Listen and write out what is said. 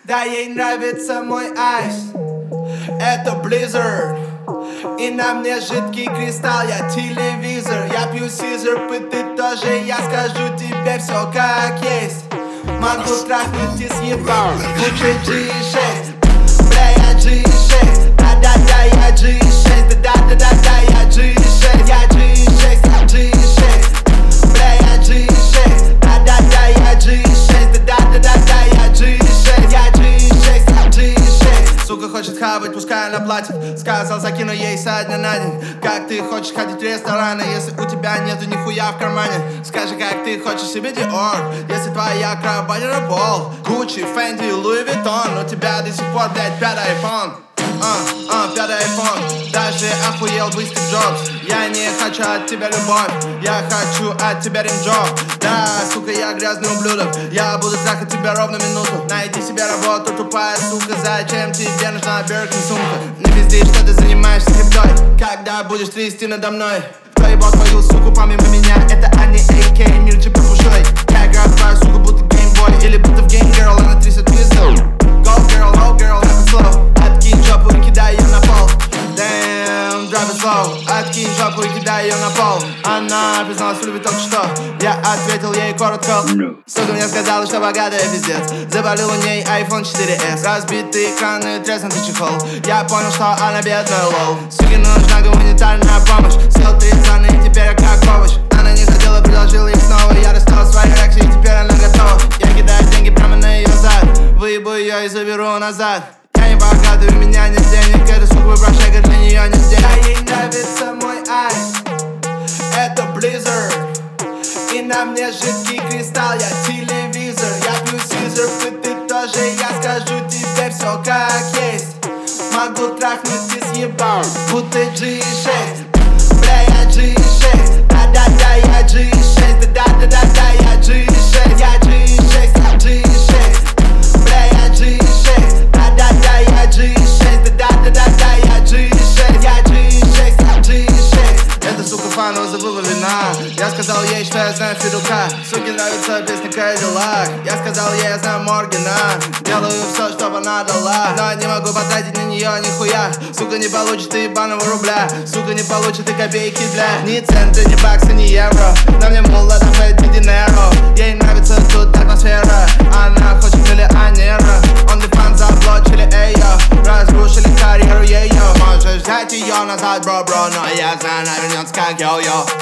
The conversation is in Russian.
Да, ей нравится мой айс. Это Blizzard. И на мне жидкий кристалл, я телевизор. Я пью сизер, и ты тоже. Я скажу тебе все как есть. Могу трахнуть и съебал. Лучше G6. Бля, я G6. Да-да-да, я G6. Да-да-да-да, я G6. Я G6, я G6. Бля, я G6. Да-да-да, я G6. Да-да-да-да, я G6. Я G6, я G6. Сука хочет хавать, пускай она платит. Сказал, закину ей со дня на день. Как ты хочешь ходить в рестораны, если у тебя нету нихуя в кармане? Скажи, как ты хочешь себе Dior, если твоя кровать Пол, Gucci, Fendi, Louis Vuitton. У тебя до сих пор, блядь, пятый iPhone. Пятый iPhone. Даже охуел бы Стив Джобс. Я не хочу от тебя любовь, я хочу от тебя ринджоп. Да, сука, я грязный ублюдок. Я буду трахать тебя ровно минуту. Найди себе работу, тупая сука. Зачем тебе нужна Биркин сумка? Не пизди, что ты занимаешься криптой. Когда будешь трясти надо мной? Кто ебал твою суку помимо меня? Это Ани А.К. Мирчик пушой. Я играю твою суку, будто геймбой. Или будто в Game Girl, она трясет пизду. Go girl, это slow. Откинь жопу и кидай ее на пол. Damn, drive it slow. Откинь жопу и кидай ее на пол. Она призналась в любви только что. Я ответил ей коротко. Сука мне сказала, что богатая пиздец. Заболел у ней iPhone 4S. Разбитый экран и треснутый чехол. Я понял, что она бедная, лол. Суке нужна гуманитарная помощь. Съел 3 страны и теперь я как овощ. Она не хотела, предложила их снова. Я достал свои реакции и теперь она готова. Я кидаю деньги прямо на ее зад. Выебу ее и заберу назад. Я не богатый, у меня нет денег. Это сука выброшайка, для нее нет денег. Да, ей нравится мой айс. Это Blizzard. И на мне жидкий кристалл, я телевизор. Я пью сизер, и ты тоже. Я скажу тебе все как есть. Могу трахнуть и съебал, будто G6. Бля, я G6. Да-да-да, я G6. Да-да-да-да, я G6. Я G6, я G6. Бля, я G6. Да-да-да, я G6. Да-да-да-да, я G6. Я G6, я G6. Эта сука фанова забыла вина. Я сказал ей, что я знаю Федука. Суке нравится песня Cadillac. Я сказал ей, я знаю Моргана. Делаю все, чтобы она дала. Но не могу потратить на нее нихуя. Сука не получит и ебаного рубля. Сука не получит и копейки для. Ни цента, ни бакса, ни евро. На мне мула, там Фэдди Динеро. Ей нравится тут атмосфера. Она хочет миллионера. OnlyFans заблочили ее. Разрушили карьеру ее. Можешь взять ее назад, бро, но я знаю, она вернется как йо-йо.